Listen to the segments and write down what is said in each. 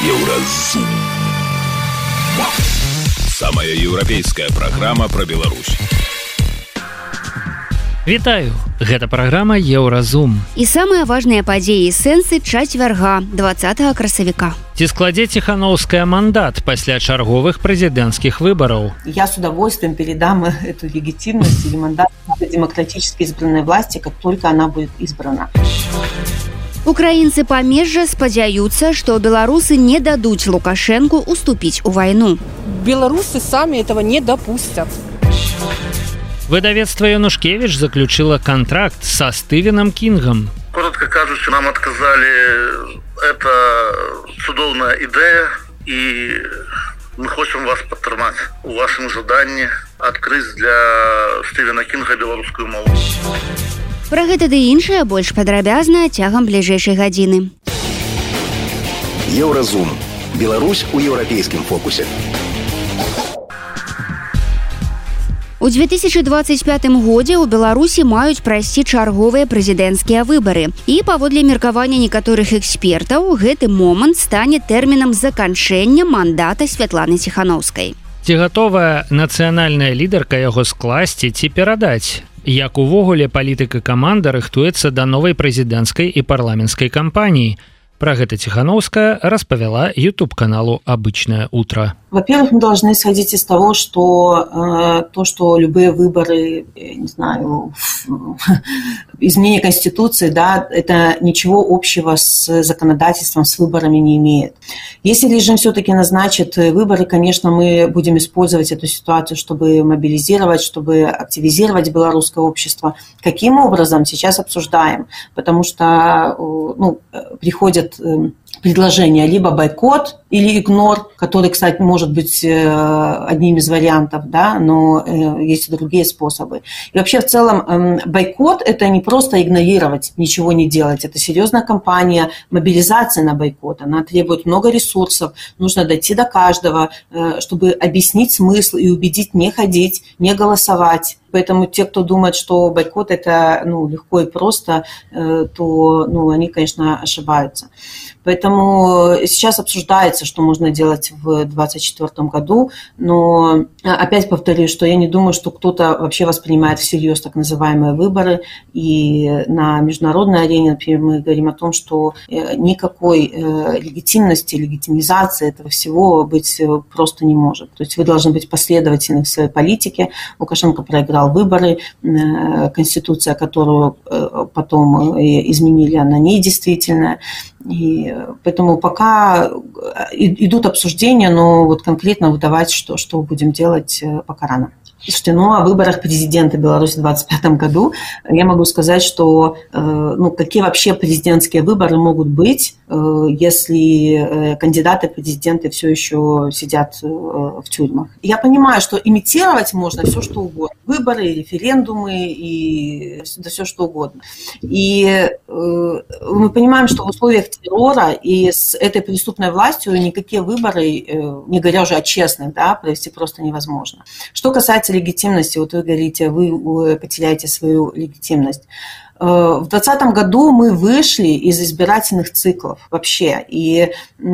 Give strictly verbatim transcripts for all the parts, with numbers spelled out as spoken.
Еўразум. Самая еўрапейская праграма пра Беларусь. Вітаю, гэта праграма Еўразум. І самыя важныя падзеі і сэнсы чацвярга, двадцатага красавіка. Ці складзе Тихановская мандат пасля чарговых прэзідэнцкіх выбараў? Я с удовольствием передам эту легитимность или мандат демократически избранной власти, как только она будет избрана. Украінцы памежжа спадзяюцца, што беларусы не дадуць Лукашенку уступіць у вайну. Беларусы сами этого не допустят. Выдавецтва Янушкевич заключила контракт со Стивеном Кингом. Коротко кажучи, нам отказали. Это цудовная идея, и мы хотим вас подтримать у вашем задании открыть для Стивена Кинга белорусскую мову. Пра гэта ды іншае больш падрабязна цягам бліжэйшай гадзіны. Еўразум. Беларусь у еўрапейскім фокусе. У две тысячи двадцать пятым годзе ў Беларусі маюць прайсці чарговыя прэзідэнцкія выбары. І паводле меркавання некаторых экспертаў, гэты момант стане тэрмінам заканчэння мандата Святланы Тихановскай. Ці гатовая нацыянальная лідарка яго скласці ці перадаць? Як увогуле палітыка каманда рыхтуецца да новай прэзідэнцкай і парламенцкай кампаніі? Пра гэта Тихановская распавяла ютуб-каналу «Обычное утро». Во-первых, мы должны исходить из того, что э, то, что любые выборы, я не знаю, изменение Конституции, да, это ничего общего с законодательством, с выборами не имеет. Если режим все-таки назначит выборы, конечно, мы будем использовать эту ситуацию, чтобы мобилизировать, чтобы активизировать белорусское общество. Каким образом, сейчас обсуждаем, потому что ну, приходят предложения либо бойкот или игнор, который, кстати, может быть одним из вариантов, да, но есть и другие способы. И вообще в целом бойкот – это не просто игнорировать, ничего не делать. Это серьезная кампания мобилизации на бойкот. Она требует много ресурсов. Нужно дойти до каждого, чтобы объяснить смысл и убедить не ходить, не голосовать. Поэтому те, кто думает, что бойкот – это ну, легко и просто, то ну, они, конечно, ошибаются. Поэтому сейчас обсуждается, что можно делать в двадцать четвёртом году, но опять повторюсь, что я не думаю, что кто-то вообще воспринимает всерьез так называемые выборы. И на международной арене, например, мы говорим о том, что никакой легитимности, легитимизации этого всего быть просто не может. То есть вы должны быть последовательны в своей политике. Лукашенко проиграл выборы, конституция, которую потом изменили, она недействительная. И поэтому пока идут обсуждения, но вот конкретно выдавать, что, что будем делать, пока рано. Слушайте, ну о выборах президента Беларуси в двадцать пятом году я могу сказать, что ну, какие вообще президентские выборы могут быть, если кандидаты в президенты все еще сидят в тюрьмах. Я понимаю, что имитировать можно все, что угодно. Выборы, референдумы и да, все, что угодно. И мы понимаем, что в условиях террора и с этой преступной властью никакие выборы, не говоря уже о честных, да, провести просто невозможно. Что касается легитимности, вот вы говорите, вы потеряете свою легитимность. В двадцатом году мы вышли из избирательных циклов вообще, и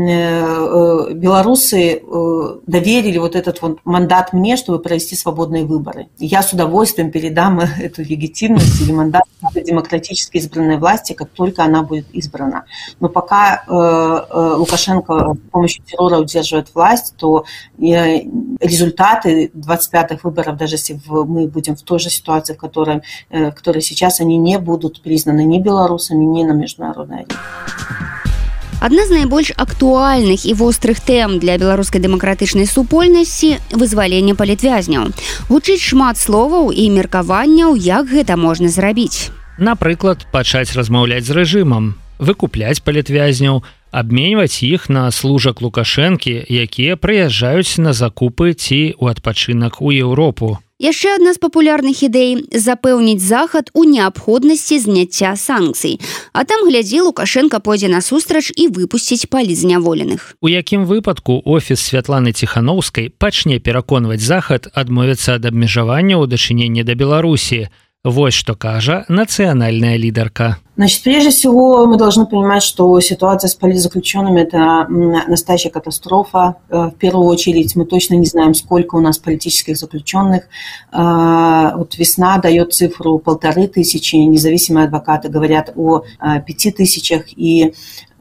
белорусы доверили вот этот вот мандат мне, чтобы провести свободные выборы. Я с удовольствием передам эту легитимность или мандат демократически избранной власти, как только она будет избрана. Но пока Лукашенко с помощью террора удерживает власть, то результаты двадцать пятых выборов, даже если мы будем в той же ситуации, в которой, в которой сейчас, они не будут будут признаны ни белорусами, ни на международной арене. Адна з найбольш актуальных і вострых тэм для беларускай дэмакратычнай супольнасці – вызваленне палітвязняў. Гучыць шмат словаў і меркаванняў, як гэта можна зрабіць. Напрыклад, пачаць размаўляць з рэжымам, выкупляць палітвязняў, абменьваць іх на служак Лукашэнкі, якія прыязджаюць на закупы ці ў адпачынак у Еўропу. Яшчэ адна з папулярных ідэй – запэўніць Захад у неабходнасці зняцця санкцый. А там, глядзі, Лукашенко пойдзе насустрач і выпусціць палітзняволеных. У якім выпадку офіс Святланы Тихановскай пачне пераконваць Захад адмовіцца ад абмежавання ў дачыненні да Беларусі? Вось што кажа нацыянальная лідарка. Значит, прежде всего мы должны понимать, что ситуация с политзаключенными – это настоящая катастрофа. В первую очередь мы точно не знаем, сколько у нас политических заключенных. Вот весна дает цифру полторы тысячи, независимые адвокаты говорят о пяти тысячах. И,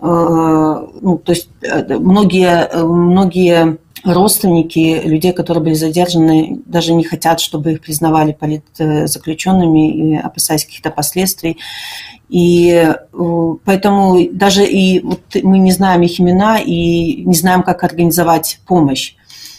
ну, то есть многие, многие родственники людей, которые были задержаны, даже не хотят, чтобы их признавали политзаключенными, опасаясь каких-то последствий. И поэтому даже и вот мы не знаем их имена и не знаем, как организовать помощь.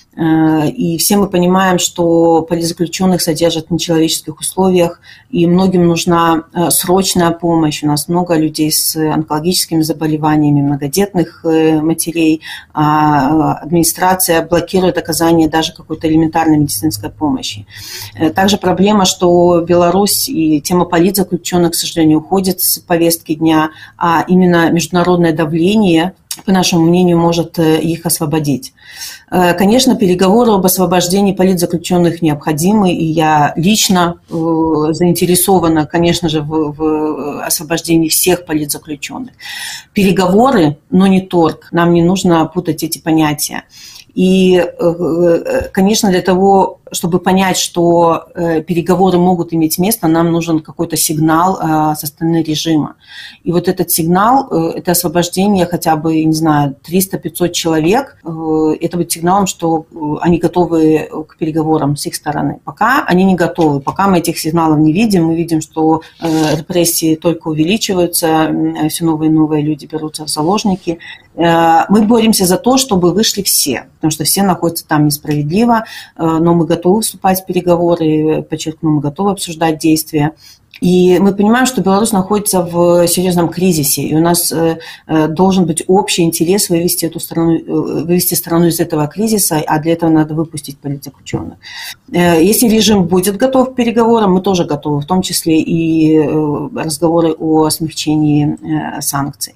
И все мы понимаем, что политзаключенных содержат в нечеловеческих условиях, и многим нужна срочная помощь. У нас много людей с онкологическими заболеваниями, многодетных матерей. Администрация блокирует оказание даже какой-то элементарной медицинской помощи. Также проблема, что Беларусь и тема политзаключенных, к сожалению, уходит с повестки дня, а именно международное давление, по нашему мнению, может их освободить. Конечно, переговоры об освобождении политзаключенных необходимы, и я лично заинтересована, конечно же, в, в освобождении всех политзаключенных. Переговоры, но не торг. Нам не нужно путать эти понятия. И, конечно, для того, чтобы понять, что переговоры могут иметь место, нам нужен какой-то сигнал со стороны режима. И вот этот сигнал, это освобождение хотя бы, не знаю, триста-пятьсот человек, это будет сигналом, что они готовы к переговорам с их стороны. Пока они не готовы, пока мы этих сигналов не видим, мы видим, что репрессии только увеличиваются, все новые и новые люди берутся в заложники. Мы боремся за то, чтобы вышли все, потому что все находятся там несправедливо, но мы готовы вступать в переговоры, подчеркну, мы готовы обсуждать действия. И мы понимаем, что Беларусь находится в серьезном кризисе, и у нас должен быть общий интерес вывести эту страну, вывести страну из этого кризиса, а для этого надо выпустить политзаключенных. Если режим будет готов к переговорам, мы тоже готовы, в том числе и разговоры о смягчении санкций.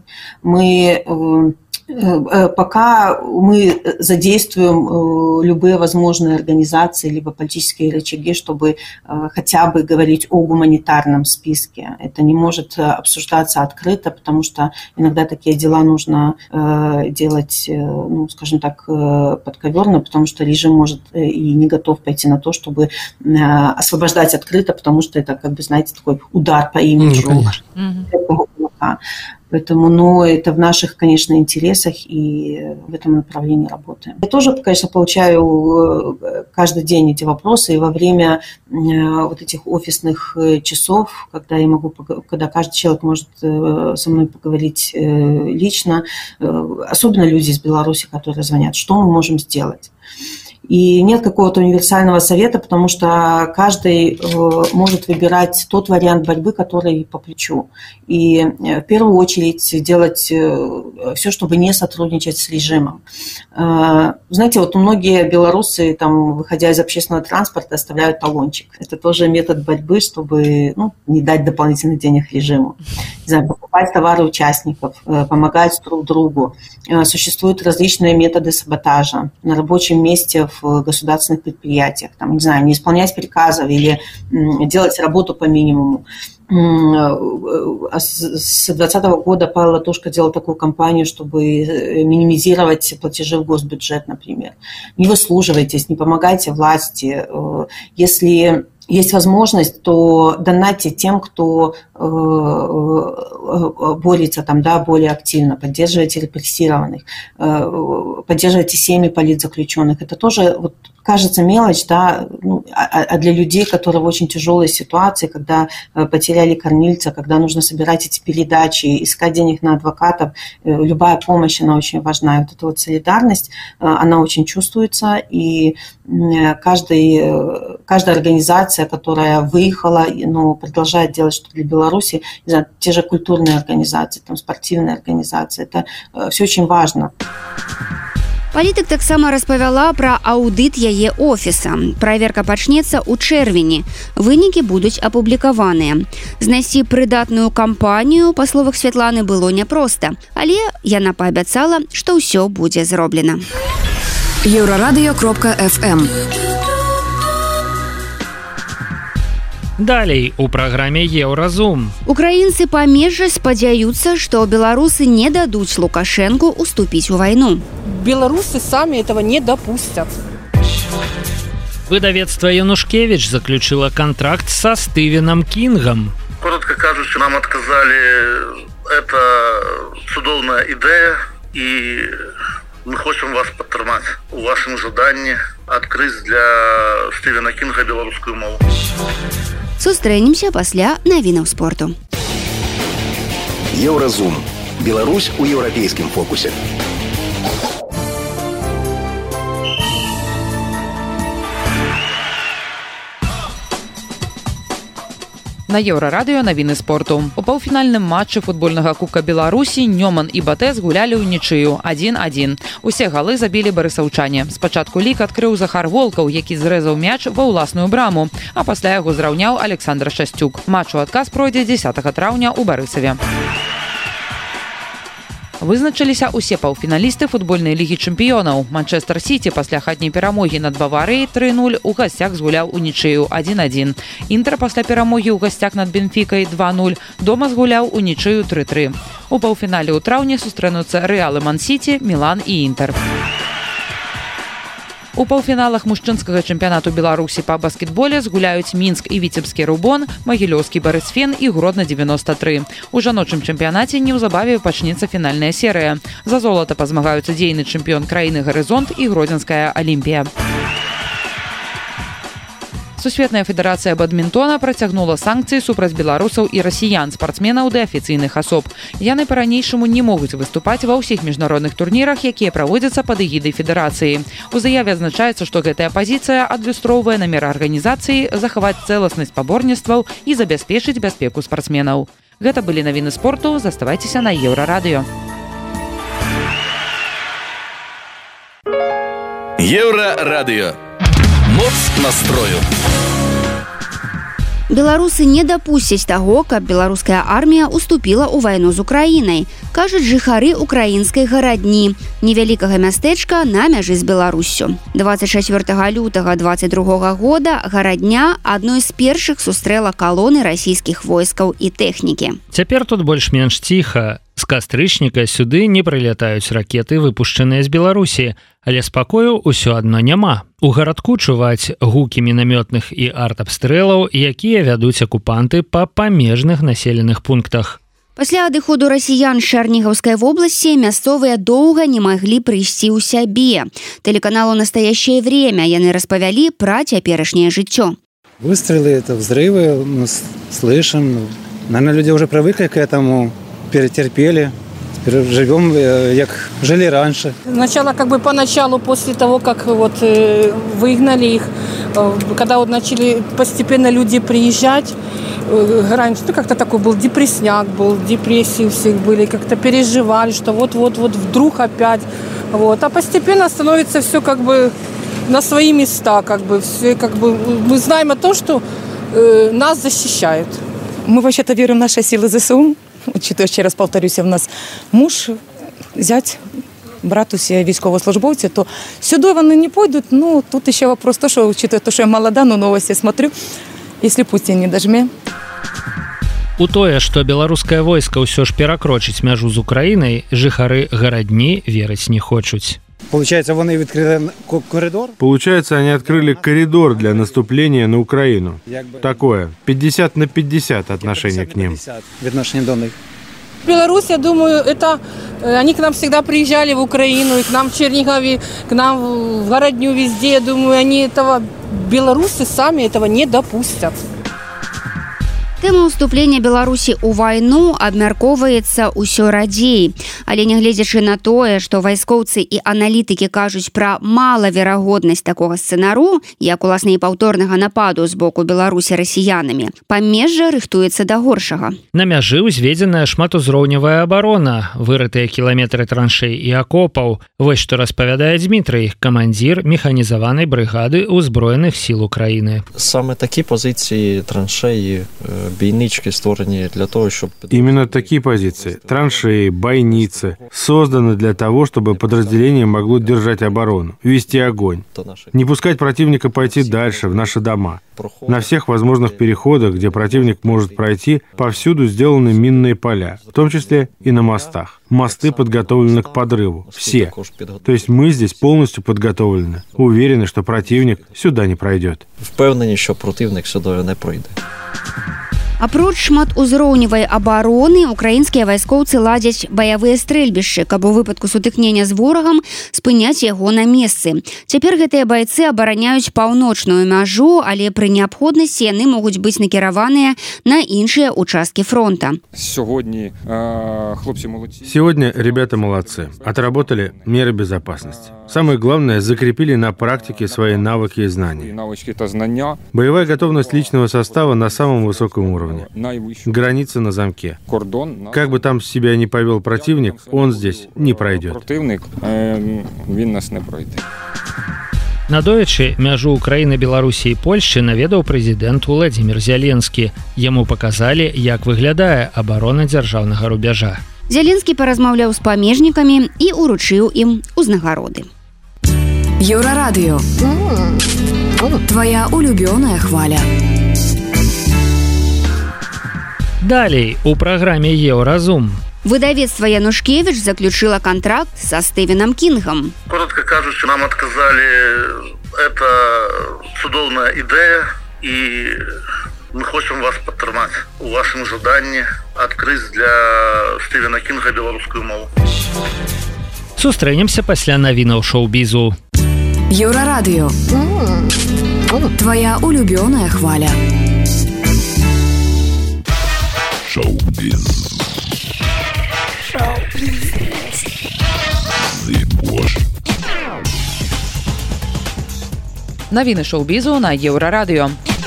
Мы пока мы задействуем любые возможные организации либо политические рычаги, чтобы хотя бы говорить о гуманитарном списке. Это не может обсуждаться открыто, потому что иногда такие дела нужно делать, ну, скажем так, подковерно, потому что режим может и не готов пойти на то, чтобы освобождать открыто, потому что это, как бы, знаете, такой удар по имиджу. Mm-hmm. Поэтому, ну, это в наших, конечно, интересах, и в этом направлении работаем. Я тоже, конечно, получаю каждый день эти вопросы, и во время вот этих офисных часов, когда я могу, когда каждый человек может со мной поговорить лично, особенно люди из Беларуси, которые звонят, что мы можем сделать. И нет какого-то универсального совета, потому что каждый может выбирать тот вариант борьбы, который по плечу. И в первую очередь делать все, чтобы не сотрудничать с режимом. Знаете, вот многие белорусы, там, выходя из общественного транспорта, оставляют талончик. Это тоже метод борьбы, чтобы, ну, не дать дополнительных денег режиму. Не знаю, покупать товары участников, помогать друг другу. Существуют различные методы саботажа на рабочем месте, в государственных предприятиях, там, не знаю, не исполнять приказов или делать работу по минимуму. С двадцатого года Павел Латушко делал такую кампанию, чтобы минимизировать платежи в госбюджет, например. Не выслуживайтесь, не помогайте власти. Если есть возможность, то донатьте тем, кто борется там, да, более активно, поддерживайте репрессированных, поддерживайте семьи политзаключенных. Это тоже, вот, кажется, мелочь, да, ну, а для людей, которые в очень тяжелой ситуации, когда потеряли кормильца, когда нужно собирать эти передачи, искать денег на адвокатов, любая помощь, она очень важна. И вот эта вот солидарность, она очень чувствуется, и каждый, каждая организация, которая выехала, но продолжает делать что-то для Беларуси, не знаю, те же культурные организации, там, спортивные организации, это все очень важно. Палітык таксама распавяла пра аўдыт яе офіса. Праверка пачнецца ў чэрвені. Вынікі будуць апублікаваныя. Знайсці прыдатную кампанію, па словах Святланы, было няпроста, але яна паабяцала, што ўсё будзе зроблена. еўрарадыё кропка эф эм Далей у праграме Еўразум. Украінцы памежжа спадзяюцца, што беларусы не дадуць Лукашенку уступіць у вайну. Белорусы сами этого не допустят. Выдавецтва Янушкевич заключила контракт со Стивеном Кингом. Коротко кажучи, нам отказали. Это цудоўная идея, и мы хотим вас подтрымать у вашем задании открыть для Стивена Кинга белорусскую мову. Сустрэнемся пасля навінаў спорту. Еўразум. Беларусь у еўрапейскім фокусе. На Еўрарадыё навіны спорту. У паўфінальным матчы футбольнага кубка Беларусі Нёман і Батэ згулялі ў нічыю адзін адзін. Усе галы забілі барысаўчане. Спачатку лік адкрыў Захар Волкаў, які зрэзаў мяч ва ўласную браму, а пасля яго зраўняў Александр Шасцюк. Матч у адказ пройдзе дзесятага траўня ў Барысаве. Вызначыліся ўсе паўфіналісты футбольнай лігі чэмпіёнаў. Манчестер Сіці пасля хатняй перамогі над Баварыяй тры нуль у гасцях згуляў у нічыю адзін адзін. Інтэр пасля перамогі ў гасцях над Бенфікай два нуль дома згуляў у нічыю тры тры. У паўфінале ў траўні сустрэнуцца Рэал і Ман-Сіці, Мілан і Інтэр. У паўфіналах мужчынскага чэмпіянату Беларусі па баскетболе згуляюць Мінск і Віцебскі Рубон, Магілёўскі Барысфен і Гродна дзевяноста тры. У жаночым чэмпіянаце неўзабаве пачнецца фінальная серыя. За золата пазмагаюцца дзейны чэмпіён краіны Гарызонт і Гродзенская Алімпія. Сусветная федэрацыя бадмінтона працягнула санкцыі супраць беларусаў і расіян, спартсменаў ды афіцыйных асоб. Яны па-ранейшаму не могуць выступаць ва ўсіх міжнародных турнірах, якія праводзяцца пад эгідай федэрацыі. У заяве адзначаецца, што гэтая пазіцыя адлюстроўвае намер арганізацыі захаваць цэласнасць спаборніцтваў і забяспечыць бяспеку спартсменаў. Гэта былі навіны спорту, заставайцеся на Еўрарадыё. Еўрарадыё. Моц настрою. Беларусы не дапусцяць таго, каб беларуская армія уступіла ў вайну з Украінай, кажуць жыхары украінскай гарадні, невялікага мястэчка на мяжы з Беларуссю. дваццаць чацвёртага лютага дваццаць другога года гарадня адной з першых сустрэла калоны расійскіх войскаў і тэхнікі. Цяпер тут больш-менш ціха. З кастрычніка сюды не прылятаюць ракеты, выпушчаныя з Беларусі, але спакою ўсё адно няма. У гарадку чуваць гукі мінамётных і артабстрэлаў, якія вядуць акупанты па памежных населеных пунктах. Пасля адыходу расіян з Чарнігаўскай вобласці мясцовыя доўга не маглі прыйсці ў сябе. Тэлеканалу «Настоящее время» яны распавялі пра цяперашняе жыццё. Выстрелы, это взрывы, мы слышим. Наверное, люди уже привыкли к этому. Перетерпели, живем, как жили раньше. Сначала, как бы поначалу, после того, как вот э, выгнали их, э, когда вот начали постепенно люди приезжать, э, раньше ну, как-то такой был депрессняк, был, депрессии у всех были, как-то переживали, что вот-вот-вот вдруг опять. Вот. А постепенно становится все как бы на свои места, как бы, все, как бы мы знаем о том, что э, нас защищают. Мы вообще-то верим в наши силы ЗСУ. Учитывая, ще раз повторюся, в нас муж, зять, брат усі військовослужбовці, то сюди вони не пойдуть. Ну, тут ще вопрос, то, що, учитывая, то, що я молода, но новості смотрю, якщо Путін не дожме. У тое, што беларускае войска ўсё ж перакрочыць мяжу з Украінай, жыхары гарадні верыць не хочуць. Получается, они открыли коридор? Получается, они открыли коридор для наступления на Украину. Такое, пятьдесят на пятьдесят отношение к ним. Беларусь, я думаю, это они к нам всегда приезжали в Украину, и к нам в Чернигове, к нам в Городню, везде. Я думаю, они этого, белорусы сами этого не допустят. Тэма ўступлення Беларусі ў вайну абмяркоўваецца ўсё радзей. Але нягледзячы на тое, што вайскоўцы і аналітыкі кажуць пра малаверагоднасць такога сцэнару, як уласна і паўторнага нападу з боку Беларусі расіянамі, памежжа рыхтуецца да горшага. На мяжы ўзведзеная шматузроўневая абарона, вырытыя кіламетры траншэй і акопаў. Вось што распавядае Дмітрый, камандзір механізаванай брыгады ўзброеных сіл Украіны. Саме такі пазіції траншеї бійнички створені для того, чтобы... Именно такие позиции, траншеи, бойницы, созданы для того, чтобы подразделение могло держать оборону, вести огонь, не пускать противника пойти дальше, в наши дома. На всех возможных переходах, где противник может пройти, повсюду сделаны минные поля, в том числе и на мостах. Мосты подготовлены к подрыву. Все. То есть мы здесь полностью подготовлены. Уверены, что противник сюда не пройдет. Впевнені, що противник сюди не пройде. Апроч шматузроўневай абароны, украінскія вайскоўцы ладзяць баявыя стрэльбішчы, каб у выпадку сутыкнення з ворагам спыняць яго на месцы. Цяпер гэтыя байцы абараняюць паўночную мяжу, але пры неабходнасці яны могуць быць накіраваныя на іншыя участкі фронта. Сегодня ребята молодцы. Отработали меры безопасности. Самое главное, закрепили на практике свои навыки и знания. Боевая готовность личного состава на самом высоком уровне. Граница на замке. Как бы там себя ни повел противник, он здесь не пройдет. Противник, він нас не пройде. Надоечы мяжу Украины, Беларусі і Польшчы наведаў прэзідэнт Уладзімір Зяленскі. Яму паказалі, як выглядае абарона дзяржаўнага рубяжа. Зяленскі паразмаўляў з памежнікамі і уручыў ім узнагароды. Еўрарадыё. Твоя улюбёная хваля. Далей у праграме Еўразум. Выдавецтва Янушкевич заключила контракт со Стивеном Кингом. Коротко кажучи, нам отказали. Это чудовная идея, и мы хотим вас подтримать у вашем задании открыть для Стивена Кинга белорусскую мову. Сустрэнемся пасля навінаў шоу-бізу. Еўрарадыё. Твоя улюбёная хваля. Шоу-біз. Навіны шоу-бізу на Еўрарадыё.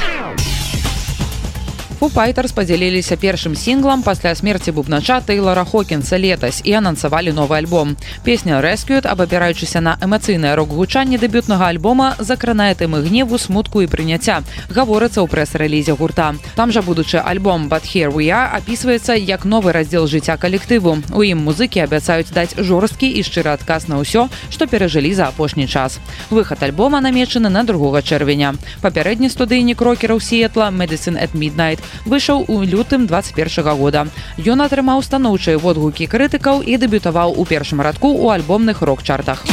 Foo Fighters падзяліліся першым сінглам пасля смерці бубнача Тэйлора Хокінса летась і анансавалі новы альбом. Песня «Rescued», абапіраючыся на эмацыйнае рок-гучанне дэбютнага альбома, закранае тэмы гневу, смутку і прыняцця, гаворыцца ў прэс-рэлізе гурта. Там жа будучы альбом «But Here We Are» апісваецца як новы раздзел жыцця калектыву. У ім музыкі абяцаюць даць жорсткі і шчыры адказ на ўсё, што перажылі за апошні час. Выхад альбома намечаны на другога чэрвеня. Папярэдні студыйнік рокераў Сіэтла «Medicine at Midnight» выйшаў у лютым двадцать першага года. Ён атрымаў станоўчыя водгукі крытыкаў і дэбютаваў у першым радку ў альбомных рок-чартах.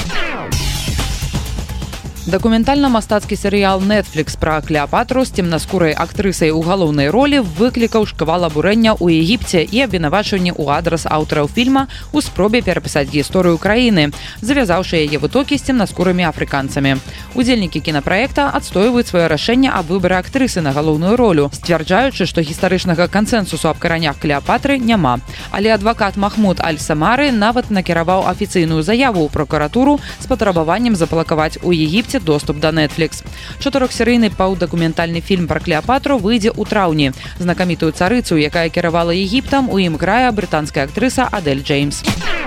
Дакументальна-мастацкі серыял Netflix пра Клеапатру з цемнаскурай актрысай у галоўнай ролі выклікаў шквал абурэння ў Егіпце і абвінавачванні ў адрас аўтараў фільма ў спробе перапісаць гісторыю краіны, завязаўшы яе вытокі з цемнаскурымі афрыканцамі. Удзельнікі кінапраекта адстойваюць сваё рашэнне аб выбары актрысы на галоўную ролю, сцвярджаючы, што гістарычнага кансэнсусу аб каранях Клеапатры няма. Але адвакат Махмуд Аль-Самары нават накіраваў афіцыйную заяву ў прокуратуру з патрабаваннем заблакаваць у Егіпце доступ да Netflix. Чатырохсерыйны паўдакументальны фільм пра Клеапатру выйдзе ў траўні. Знакамітую царыцу, якая кіравала Егіптам, у ім грае брытанская актрыса Адель Джеймс.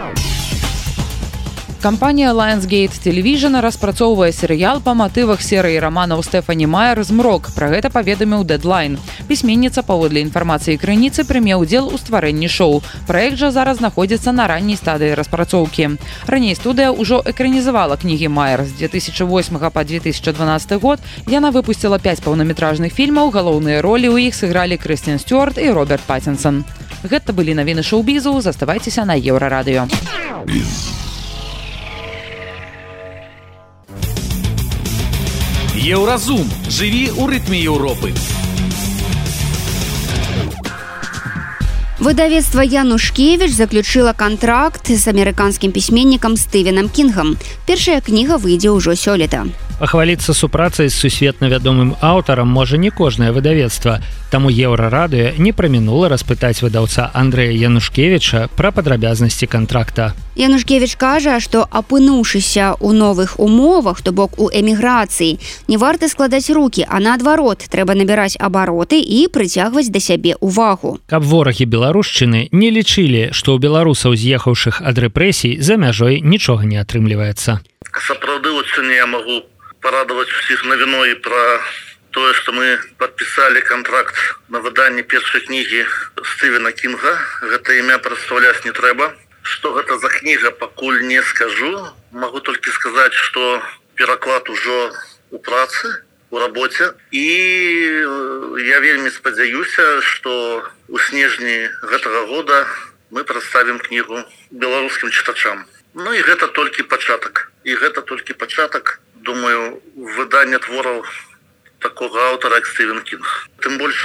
Кампанія Lionsgate Television распрацоўвае серыял па матывах серыі раманаў Стэфані Майер «Змрок». Пра гэта паведаміў Deadline. Пісьменніца, паводле інфармацыі крыніцы, прыме ўдзел у стварэнні шоу. Праект жа зараз знаходзіцца на ранняй стадыі распрацоўкі. Раней студыя ўжо экранізавала кнігі Майер. З две тысячи восьмага па две тысячи дванадцаты год яна выпусціла пяць паўнаметражных фільмаў, галоўныя ролі ў іх сыгралі Крыстен Стюарт і Роберт Паттинсон. Гэта былі навіны шоу-бізу, заставайцеся на Еўрарадыё. Еўразум. Жыві ў рытме Еўропы. Выдавецтва Янушкевич заключила контракт с американским письменником Стивеном Кингом. Першая книга выйдзе ўжо сёлета. Пахваліцца супрацай з сусветна вядомым аўтарам можа не кожнае выдавецтва. Таму Еўрарадыё не прамінула распытаць выдаўца Андрэя Янушкевіча пра падрабязнасці кантракта. Янушкевич кажа, што апынуўшыся ў новых умовах, то бок у эміграцыі, не варта складаць рукі, а наадварот, трэба набіраць абароты і прыцягваць да сябе ўвагу. Каб ворагі беларушчыны не лічылі, што ў беларусаў, з'ехаўшых ад рэпрэсій, за мяжой нічога не атрымліваецца. Сапраўды, вот сёння я магу парадаваць усіх навіной пра тое, што мы падпісалі кантракт на выданне першай кнігі Стывена Кінга. Гэта імя прадстаўляць не трэба. Што гэта за кніга, пакуль не скажу. Магу толькі сказаць, што пераклад ужо у працы, у рабоце. І я вельмі спадзяюся, што ў снежні гэтага года мы прадставім кнігу беларускім чытачам. Ну і гэта толькі пачатак. І гэта толькі пачатак, думаю, выдання твораў такога аўтара, як Стывен Кінг. Тым больш,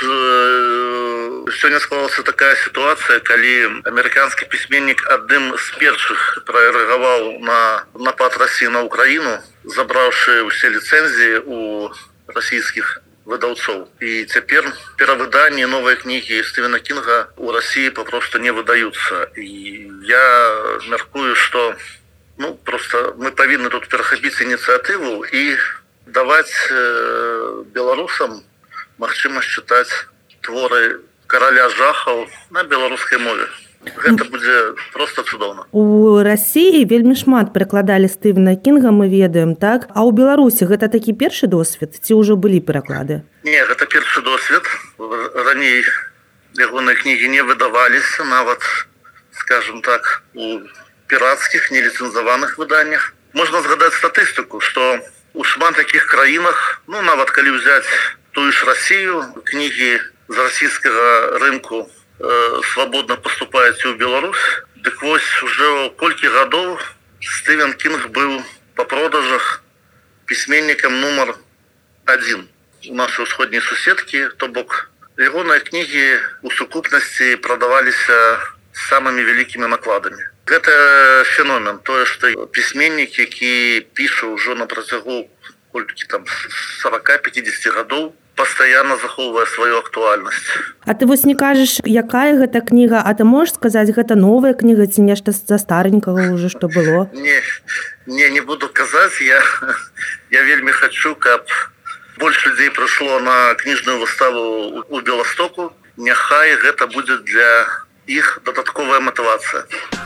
сёння склалася такая сітуацыя, калі амерыканскі пісьменнік адным з першых прарэагаваў на напад Расіі на Украіну, забраўшы ўсе ліцэнзіі у расійскіх выдаўцоў. І цяпер перавыданні новыя кнігі Стывена Кінга ў Расіі папросту не выдаюцца. І я мяркую, што ну, просто мы павінны тут перахапіць ініцыятыву і даваць э, беларусам магчымасць чытаць творы караля жахаў на беларускай мове. Гэта будзе просто цудоўна. У Расіі вельмі шмат перакладалі Стывена Кінга, мы ведаем, так? А ў Беларусі гэта такі першы досвед? Ці ўжо былі пераклады? Не, гэта першы досвед. Раней ягоныя кнігі не выдаваліся, нават, скажем так, у пірацкіх, неліцэнзаваных выданнях. Можна згадаць статыстыку, што у шмат такіх краінах, ну, нават калі ўзяць тую ж Расію, кнігі з расійскага рынку э, свабодна паступаюць у Беларусь. Дык вось, ужо колькі гадоў Стывен Кінг быў па продажах пісьменнікам нумар адзін у нашай усходняй суседкі, то бок ягоныя кнігі у сукупнасці прадаваліся самымі вялікімі накладамі. Гэта феномен, тое, што пісьменнік, які піша ўжо на працягу колькі там сорок-пятьдесят гадоў, пастаянна захоўвае сваю актуальнасць. А ты вось не кажаш, якая гэта кніга, а ты можаш сказаць, гэта новая кніга ці нешта за старенькага ўжо, што было? Не, не, не буду казаць, я, я вельмі хачу, каб больш людзей прыйшло на кніжную выставу у Беластоку. Няхай гэта будзе для іх дадатковая матывацыя.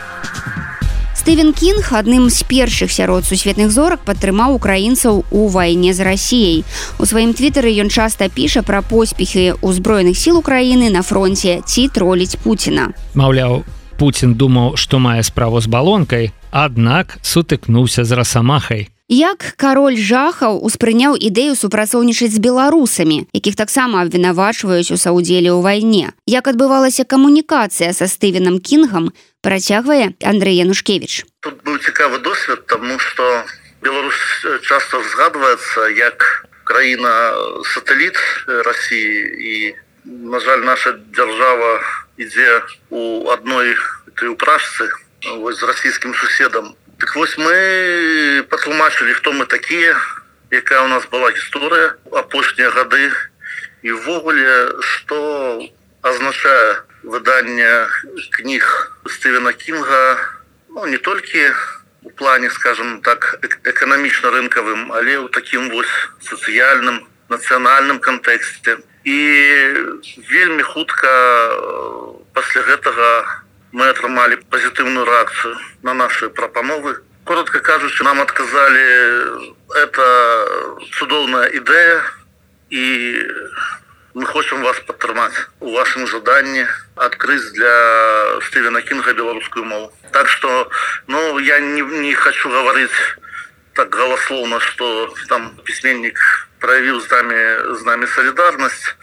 Стывен Кінг адным з першых сярод сусветных зорак падтрымаў украінцаў у вайне з Расіяй. У сваім твітары ён часта піша пра поспехі ўзброеных сіл Украіны на фронце ці троліць Пуціна. Маўляў, Пуцін думаў, што мае справу з балонкай, аднак сутыкнуўся з расамахай. Як кароль жахаў успрыняў ідэю супрацоўнічаць з беларусамі, якіх таксама абвінавачваюць у саўдзеле ў вайне. Як адбывалася камунікацыя са Стывенам Кінгам, працягвае Андрэй Янушкевіч. Тут быў цікавы досвед, таму што Беларусь часта згадваецца як краіна-сатэліт Расіі, і, на жаль, наша дзяржава ідзе ў адной той упражцы вось з расійскім суседам. Так вось мы патлумачылі, хто мы такія, якая у нас была гісторыя апошнія гады, і ўвогуле, што азначае выданне кніг Стывена Кінга, ну, не толькі у плане, скажем так, эканамічна-рынкавым, але ў такім вось сацыяльным, нацыянальным кантэксце. І вельмі хутка пасля гэтага мы атрымалі пазітыўную рэакцыю на наши прапановы. Коротко кажучи, нам отказали, это цудоўная ідэя, и мы хотим вас падтрымаць у вашем жаданні адкрыць для Стывена Кінга беларускую мову. Так что, ну, я не, не хочу говорить так голословно, что там письменник проявил с нами, с нами солидарность,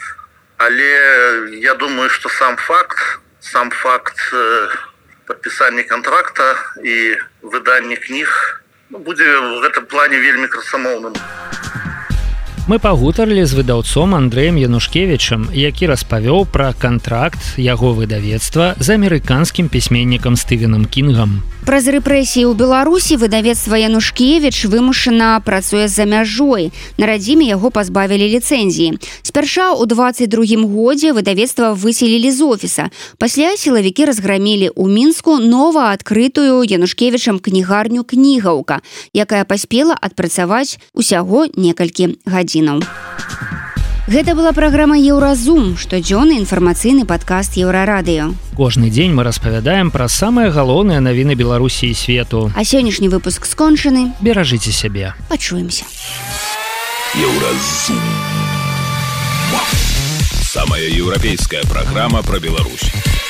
але я думаю, что сам факт, сам факт э, подписания контракта и выдания книг ну, будзе в этом плане вельмі красамоўным. Мы пагутарылі з выдаўцом Андрэем Янушкевічам, які распавёў пра кантракт яго выдавецтва з амерыканскім пісьменнікам Стывенам Кінгам. Праз рэпрэсіі ў Беларусі выдавецтва Янушкевіч вымушана працуе за мяжой. На радзіме яго пазбавілі ліцэнзіі. Спярша ў дваццаць другім годзе выдавецтва выселілі з офіса. Пасля сілавікі разграмілі ў Мінску новаадкрытую Янушкевічам кнігарню «Кнігаўка», якая паспела адпрацаваць усяго некалькі гадзінаў. Гэта была праграма «Еўразум», штодзённы інфармацыйны падкаст «Еўрарадыё». Кожны дзень мы распавядаем пра самыя галоўныя навіны Беларусі і свету. А сённяшні выпуск скончаны. Беражыце сябе. Пачуемся. «Еўразум». Самая европейская программа про Беларусь.